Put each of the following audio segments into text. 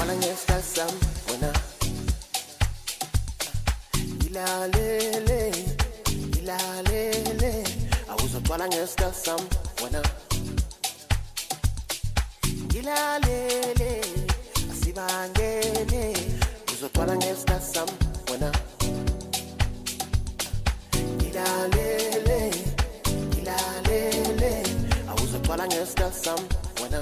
uzotwala ngestasam wena ilalele awuzotwala ngestasam wena ilalele asibangene uzotwala ngestasam wena ilalele awuzotwala ngestasam wena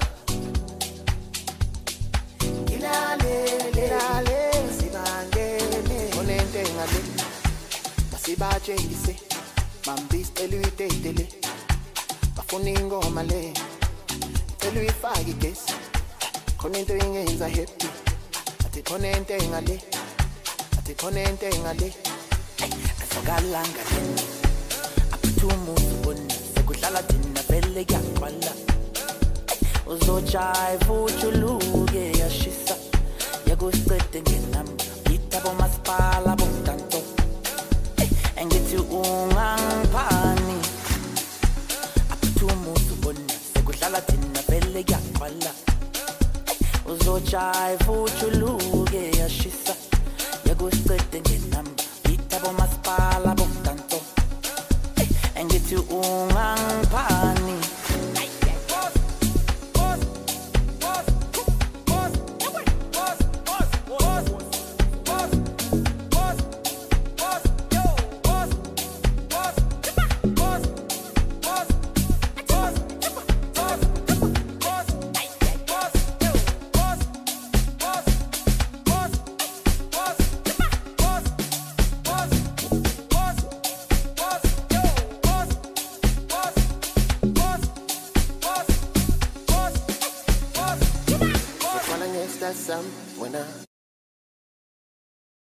ilalele sibangene onente ngale basibatshengise mambisicela uyidedele bafuna ingoma le cela uyifake igesi khona into ingenza happy athi khona into engale asokalanga leni aphuthuma uzibona sekudlala thina vele kuyaqwala uzojive ujuluke yashisa yakusicede ngenamba yitabo masipala bomdanto engithi ungangiphani aphuthuma uzibona sekudlala thina vele kuyaqwala uzojive ujuluke yashisa yakusicede ngenamba yitabo masipala bomdanto engithi ungangiphani Some when